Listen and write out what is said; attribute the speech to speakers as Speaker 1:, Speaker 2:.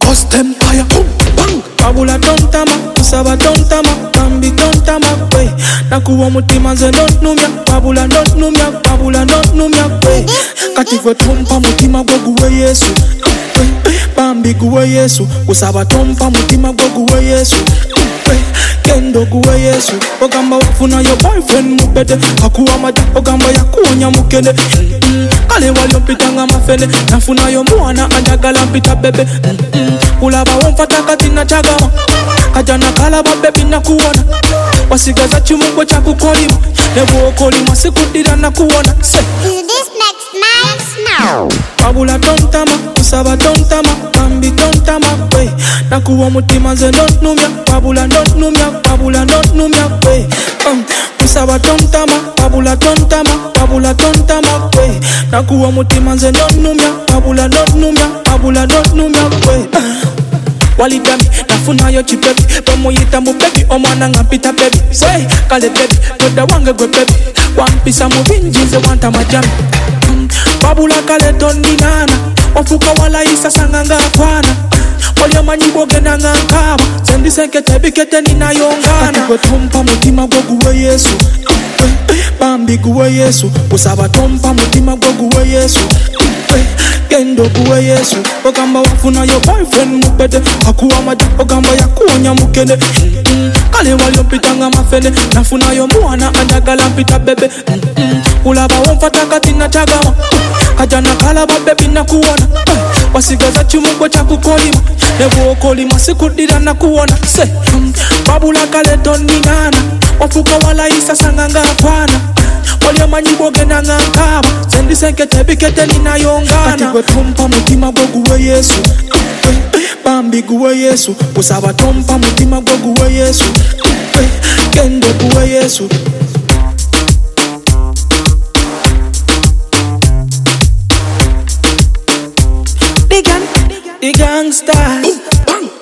Speaker 1: First empire, boom, bang.
Speaker 2: Babula tontama, usaba tontama, kambi tontama, we. Nakuwa mutima ze don't numya, babula don't numya, babula don't numya, we. Kativo tompa mutima goguwe Yesu, we. Bambi guwe Yesu, usaba tompa mutima goguwe Yesu, we. Kendo guwe Yesu, ogamba wafuna your boyfriend mupete, hakuwa mata, ogamba ya kuonya mukende. Kale waliompitanga mafele, nafuna yo mwana anjagala mpita bebe. Kulaba womfata katina chagama, kajana kalaba bebi na kuwana. Wasigaza chimukwe cha kukolima, nebo okolima sikudira na kuwana. Say
Speaker 3: This next night now.
Speaker 2: Babula tontama, usaba tontama, kambi tontama, we. Nakuwa mutima ze don't numya, babula don't numya, babula don't numya, we. Usaba tontama, babula tontama, babula tontama, we. Nakuwa mutima ze don't numya, babula don't numya, babula don't numya, we. Walidami, nafuna yo chipebi, bamuyita mu baby, omwana ngampita baby. Say, kale baby, toda wange gwe baby. Wampisa mu binjize wanta majami. Babula kale tondi nana, wafuka wala isa sanganga kwana. Walya manyibo gena ngankaba, sendi senkete bikete nina yongana. Kati kwe tompa mutima goguwe Yesu, Bambi guwe Yesu, usaba tompa mutima goguwe Yesu, Kendo guwe Yesu, ogamba wafuna your boyfriend mupete, hakuwa maja, ogamba ya kuonya mukende. Kale waliompitanga mafele, nafuna yo mwana anjagala mpita bebe. Ulaba womfata katina chagama, kajana kalaba bebi na kuwana. Wasigaza chimukwe cha kukolima, nebo okolima sikudira na kuwana. Say, babula kale tondi nana, wafuka wala isa sanganga kwana. Walya manyibo gena ngankaba, sendi senkete bikete nina yongana. Kati kwe tompa mutima goguwe Yesu, Bambi guwe Yesu, usaba tompa mutima goguwe Yesu, Kendo guwe Yesu. The gangsters.